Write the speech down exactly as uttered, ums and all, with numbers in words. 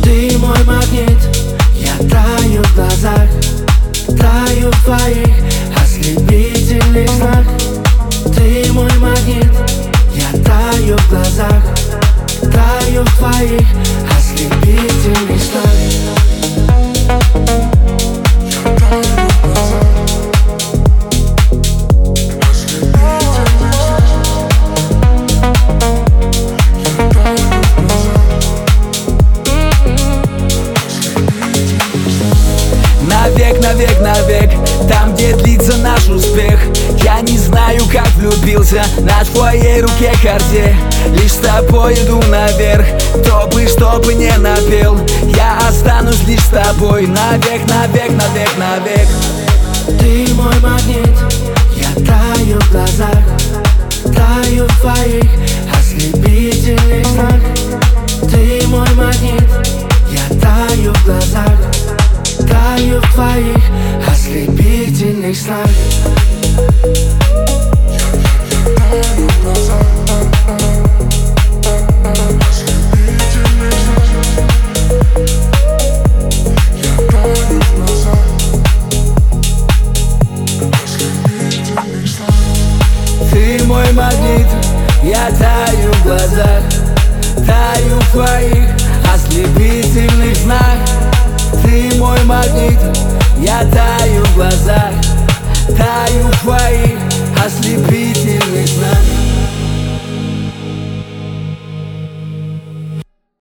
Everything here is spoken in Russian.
Ты мой магнит, я таю в глазах, таю в твоих ослепительных снах. Ты мой магнит, я таю в глазах, таю в твоих ослепительных снах. Навек, навек, навек, там, где длится наш успех. Я не знаю, как влюбился на твоей руке карте. Лишь с тобой иду наверх, кто бы что бы не напел. Я останусь лишь с тобой навек, навек, навек, навек. Ты мой магнит, я таю в глазах, таю в твоих ослепительных снах. Ты мой магнит, я таю в глазах, таю в твоих ослепительных снах. Ты мой магнит, я таю в глазах, таю в твоих ослепительных снах. Ты мой магнит, я таю в глазах, таю в твоих ослепительных снах.